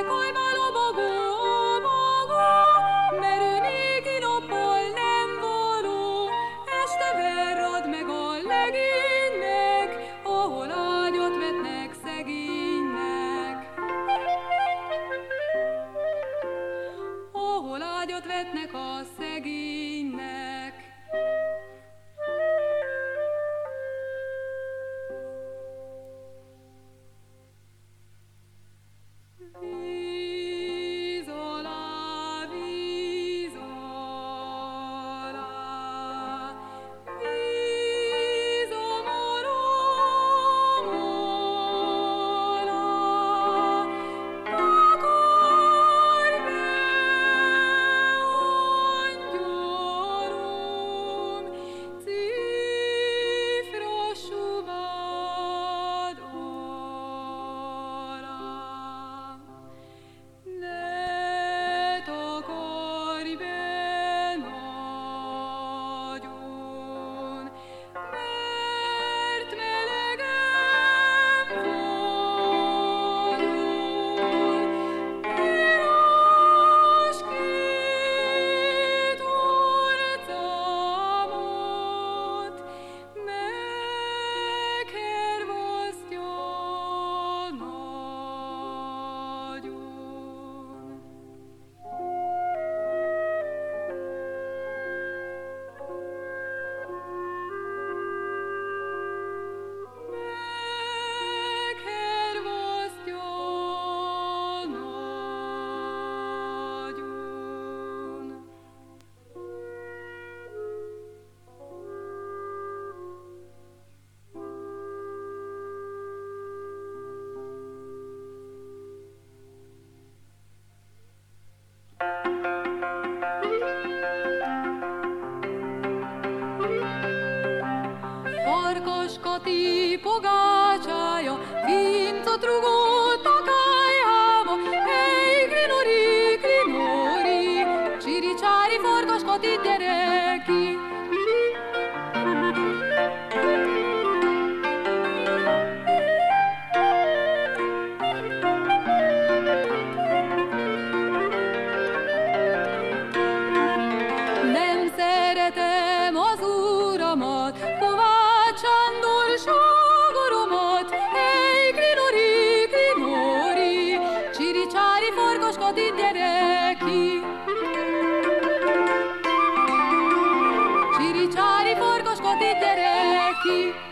kolyma lobogó, lobogó, mert ő néki nappal nem való. Este verrad meg a legénynek, ahol ágyat vetnek szegénynek. Ahol ágyat vetnek a szegénynek. Víz alá, víz alá, víz a marom alá, takarj be, angyarom, cifra suvad alá. Ne takarj be nagyon, mert melegem vagyok. Írás két orcámat, meghervasztja nagyon. Meghervasztja nagyon. Farkas Kati pogácsája, vincot rugott a kályhába. Hey, grinori, grinori, csiri-csári Farkas Kati, gyere ki! Nem szeretem az uramat, Kovács Sándor sógoromat. Hey, grinori, grinori, csiri-csári Farkas Kati, gyere ki! Csiri-csári Farkas Kati, gyere ki!